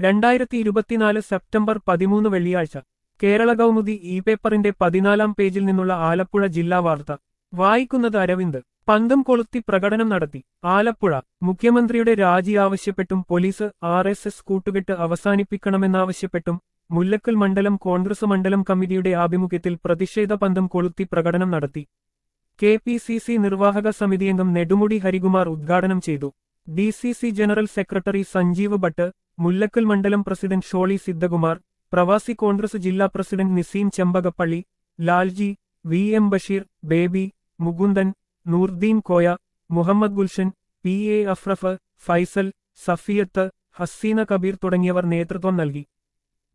2024 September 13 വെള്ളിയാഴ്ച Kerala Kaumudi E പേപ്പറിന്റെ 14-ാം പേജിൽ നിന്നുള്ള ആലപ്പുഴ ജില്ലാ വാർത്ത വായിക്കുന്നത് അരവിന്ദ്. പന്തം കൊളുത്തി പ്രകടനം നടത്തി. ആലപ്പുഴ മുഖ്യമന്ത്രിയുടെ രാജി ആവശ്യപ്പെട്ടും പോലീസ് RSS കൂട്ടുകെട്ട് അവസാനിപ്പിക്കണമെന്നാവശ്യപ്പെട്ടും മുല്ലക്കൽ മണ്ഡലം കോൺഗ്രസ് മണ്ഡലം കമ്മിറ്റിയുടെ ആഭിമുഖ്യത്തിൽ പ്രതിഷേധ പന്തം കൊളുത്തി പ്രകടനം നടത്തി. KPCC നിർവാഹക സമിതിയംഗം നെടുമുടി ഹരികുമാർ ഉദ്ഘാടനം ചെയ്തു. DCC general secretary Sanjeev Bhatt, Mullakkal മണ്ഡലം പ്രസിഡന്റ് ഷോളി സിദ്ധകുമാർ, പ്രവാസി കോൺഗ്രസ് ജില്ലാ president Niseem Chembakappally, Lalji, VM Basheer, Baby, Mukundan, Noordeen Koya, Muhammad Gulshan, PA Afraf, Faisal, Safiyath, Haseena Kabeer തുടങ്ങിയവർ നേതൃത്വം നൽകി.